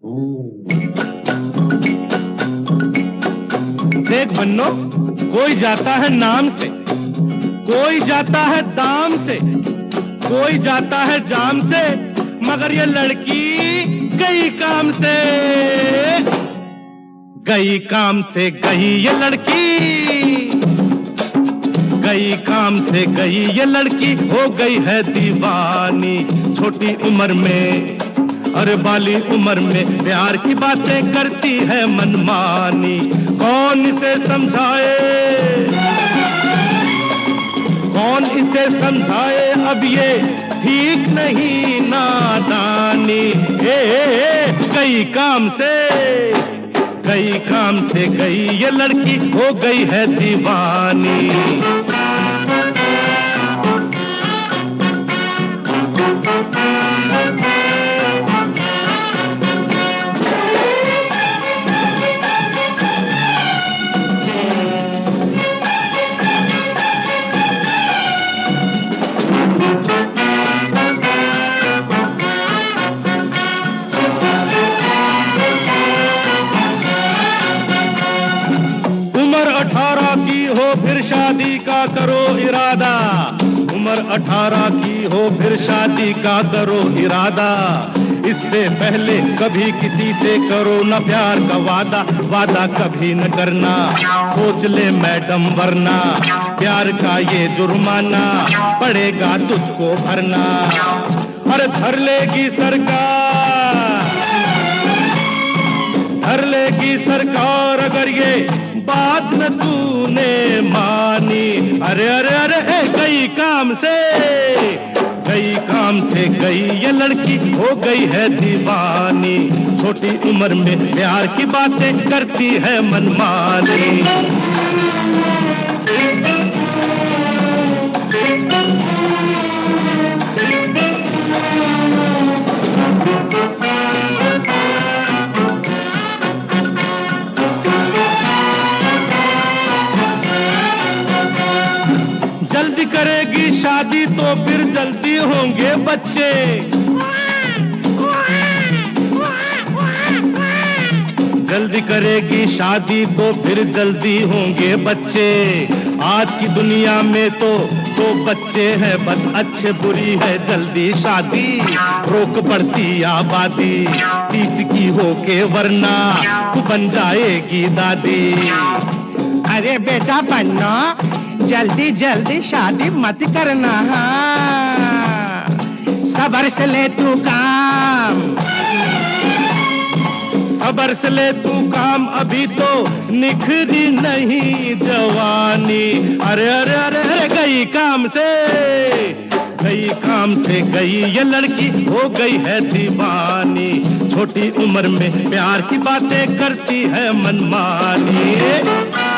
देख बन्नो, कोई जाता है नाम से, कोई जाता है दाम से, कोई जाता है जाम से, मगर ये लड़की गई काम से। गई काम से गई ये लड़की, गई काम से गई ये लड़की, हो गई है दीवानी छोटी उम्र में। अरे बाली उम्र में प्यार की बातें करती है मनमानी। कौन इसे समझाए, कौन इसे समझाए, अब ये ठीक नहीं नादानी। गई काम से, गई काम से गई ये लड़की, हो गई है दीवानी। उम्र 18 की हो फिर शादी का करो इरादा। उम्र 18 की हो फिर शादी का करो इरादा। इससे पहले कभी किसी से करो न प्यार का वादा। वादा कभी न करना, सोच ले मैडम, वरना प्यार का ये जुर्माना पड़ेगा तुझको भरना। अरे धर लेगी सरकार, धर लेगी सरकार अगर ये बात न तूने मानी। अरे अरे अरे गई काम से, गई काम से गई ये लड़की, हो गई है दीवानी। छोटी उम्र में प्यार की बातें करती है मनमानी। जल्दी करेगी शादी तो फिर जल्दी होंगे बच्चे। जल्दी करेगी शादी तो फिर जल्दी होंगे बच्चे। आज की दुनिया में तो दो बच्चे हैं बस, अच्छे बुरी है जल्दी शादी। रोक पड़ती आबादी 30 की होके, वरना तू बन जाएगी दादी। अरे बेटा बन्ना, जल्दी जल्दी शादी मत करना। हाँ, सब्र से ले तू काम, सब्र से ले तू काम, अभी तो निखरी नहीं जवानी। अरे अरे अरे अरे गई काम से, गई काम से गई ये लड़की, हो गई है दीवानी। छोटी उम्र में प्यार की बातें करती है मनमानी।